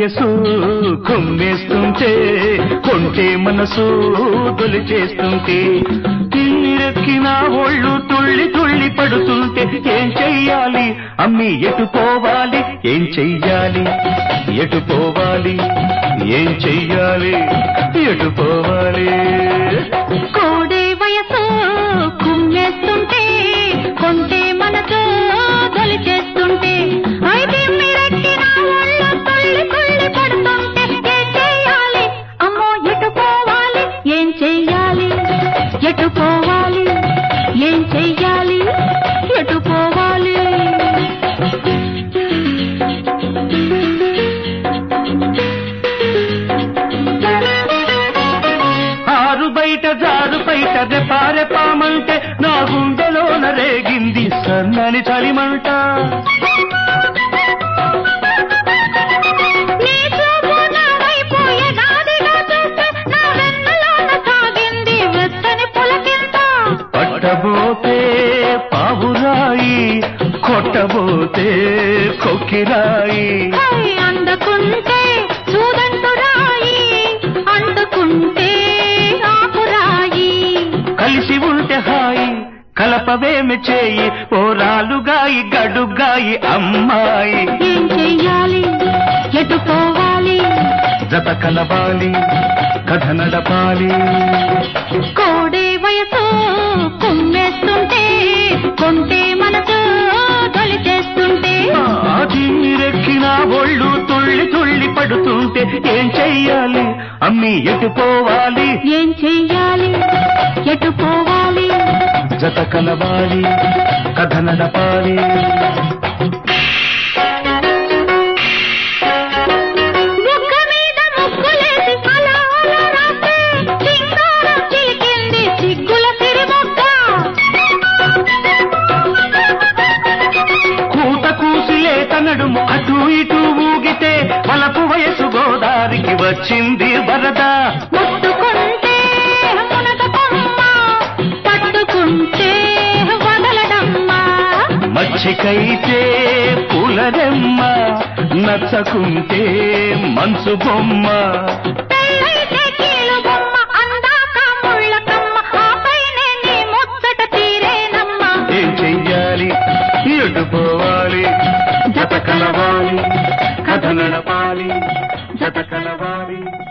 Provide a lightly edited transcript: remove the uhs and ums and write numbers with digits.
వయసు కుమ్మేస్తుంటే కొంటే మనసు దొలిచేస్తుంటే తిమ్మిరెక్కిన ఒళ్ళు తుళ్ళి తుళ్ళి పడుతుంటే ఏం చెయ్యాలి అమ్మి ఎటు పోవాలి ఏం చెయ్యాలి ఎటు పోవాలి ఏం చెయ్యాలి ఎటు పోవాలి కోడే వయసు కుమ్మేస్తుంటే కొంటే మనసు దొలిచేస్తుంటే అయితే మీరెక్కిన ఒళ్ళు తుళ్ళి తుళ్ళి పడుతుంటే ఏం చెయ్యాలి అమ్మో ఎటు పోవాలి ఏం చెయ్యాలి ఎటు పోవాలి ఏం చెయ్యాలి ఎటు పోవాలి ఆరు బయట జారు బయట రెపారెపామంటే నా గుండెలోన రేగింది సన్నని చలిమంట పట్టబోతే పావురాయి కొట్టబోతే కొక్కిరాయి అందుకుంటే చూదంటురాయి అంటుకుంటే ఆకురాయి కలిసి ఉంటే హాయి కలపవేమి చేయి పోరాలుగాయి గడుగాయి అమ్మాయి ఏం చెయ్యాలి ఎటు పోవాలి జత కలవాలి కథ నడపాలి కోడే వయసు కుమ్మేస్తుంటే కొంటే మనసు దొలిచేస్తుంటే తిమ్మిరెక్కిన ఒళ్ళు తుళ్ళి తుళ్ళి పడుతుంటే ఏం చెయ్యాలి అమ్మి ఎటు పోవాలి ఏం చెయ్యాలి ఎటు పోవాలి జత కలవాలి కథ నడపాలి ముక్క మీద ముక్కులేసి అలా అలా రాస్తే సింగారం చిలికింది సిగ్గుల సిరిమొక్క కూత కూసిలే తనడుము అటు ఇటు ఊగితే వలపు వయసు గోదారికి వచ్చింది వరద ముట్టుకుంటే మునగకొమ్మ పట్టుకుంటే వదలడమ్మ మచ్చికైతే పూలరెమ్మ నచ్చకుంటే మనసు బొమ్మ పెళ్ళైతే కీలు బొమ్మ అందాక ముళ్ళకమ్మ ఆపైనే నీ ముచ్చట తీరేనమ్మ ఏం చెయ్యాలి ఎటు పోవాలి జత కలవాలి కథ నడపాలి జత కలవాలి